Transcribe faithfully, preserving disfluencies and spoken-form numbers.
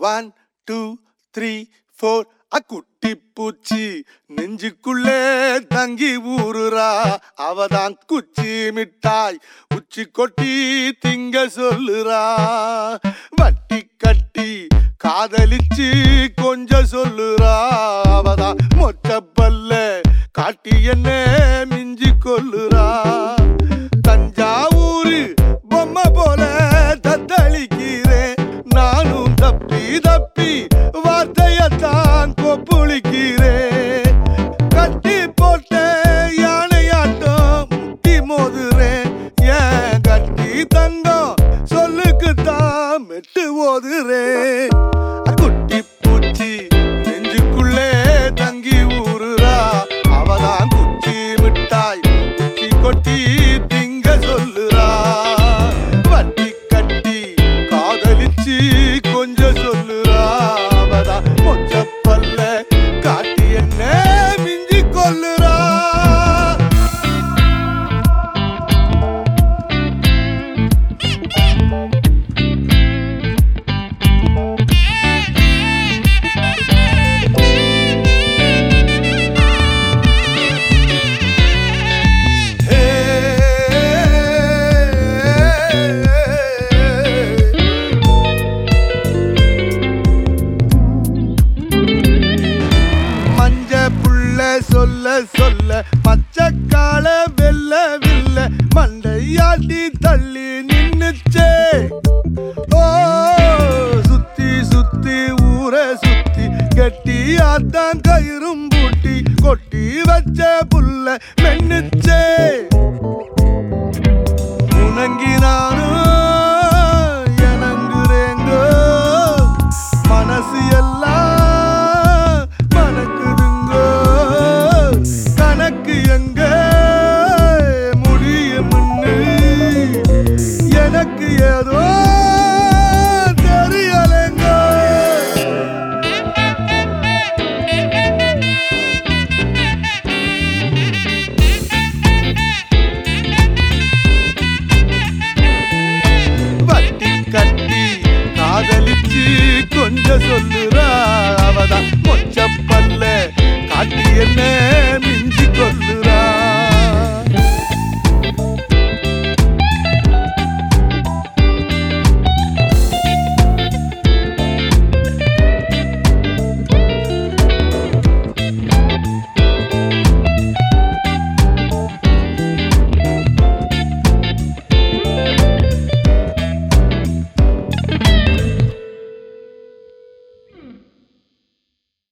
One two three four அக்குட்டி பூச்சி நெஞ்சுக்குள்ளே தங்கி ஊறுறா. அவதான் குச்சி மிட்டாய் உச்சி கொட்டி திங்க சொல்லுறா. வட்டி கட்டி காதலிச்சு கொஞ்சம் சொல்லுறா. அவதான் மொச்சப்பல்ல காட்டி என்ன மிஞ்சி கொல்லுறா. தஞ்சாவூரு பொம்மை போல தத்தளிக்கிறேன் நானும் தப்பி தப்பி வார்த்தையத்தான் கொப்புளிக்கிறேன். கட்டி போட்ட யானையாட்டம் முட்டி மோதுறேன். ஏன் கட்டி தங்கம் சொல்லுக்குத்தான் மெட்டு ஓதுறேன். குட்டி பூச்சி நெஞ்சுக்குள்ளே தங்கி ஊறுறா. அவதான் குச்சி மிட்டாய் குச்சி கொட்டி திங்க சொல்லுறா. வட்டி கட்டி காதலிச்சு கொஞ்சம் சொல்லுறா. அவதான் மொச்சப்பல்ல காட்டி என்ன மிஞ்சி கொல்லுறா. சொல்ல சொல்ல மச்சக்கால வெல்ல வில்ல மண்டையாட்டி தள்ளி நின்னுச்சே. ஓ சுத்தி சுத்தி ஊர சுத்தி கெட்டியாத்தான் கயிறும் பூட்டி கொட்டி வச்ச புல்ல மென்னுச்சே. உணங்கினானும் எனங்குறேங்கோ மனசு எல்லாம் எங்க முடியும்னு எனக்கு ஏதோ தெரியலங்க. வட்டி கட்டி காதலிச்சு கொஞ்சம் சொல்லுறா. அவதான் மொச்சப்பல்ல காட்டி என்ன மிஞ்சி கொல்லுறா.